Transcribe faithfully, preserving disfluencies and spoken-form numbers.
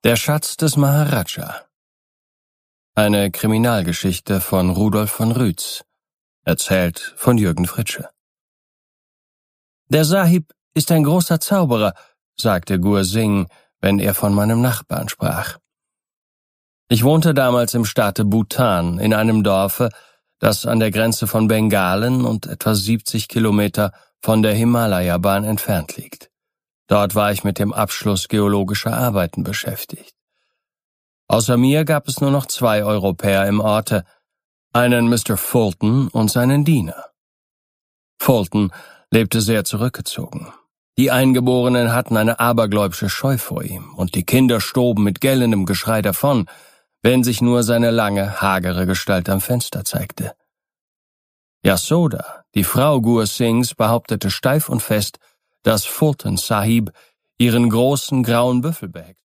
Der Schatz des Maharaja. Eine Kriminalgeschichte von Rudolf von Rütz, erzählt von Jürgen Fritsche. Der Sahib ist ein großer Zauberer, sagte Gur Singh, wenn er von meinem Nachbarn sprach. Ich wohnte damals im Staate Bhutan, in einem Dorfe, das an der Grenze von Bengalen und etwa siebzig Kilometer von der Himalaya-Bahn entfernt liegt. Dort war ich mit dem Abschluss geologischer Arbeiten beschäftigt. Außer mir gab es nur noch zwei Europäer im Orte, einen Mister Fulton und seinen Diener. Fulton lebte sehr zurückgezogen. Die Eingeborenen hatten eine abergläubische Scheu vor ihm, und die Kinder stoben mit gellendem Geschrei davon, wenn sich nur seine lange, hagere Gestalt am Fenster zeigte. Yasoda, die Frau Gur Singhs, behauptete steif und fest, dass Fulton Sahib ihren großen grauen Büffel behext.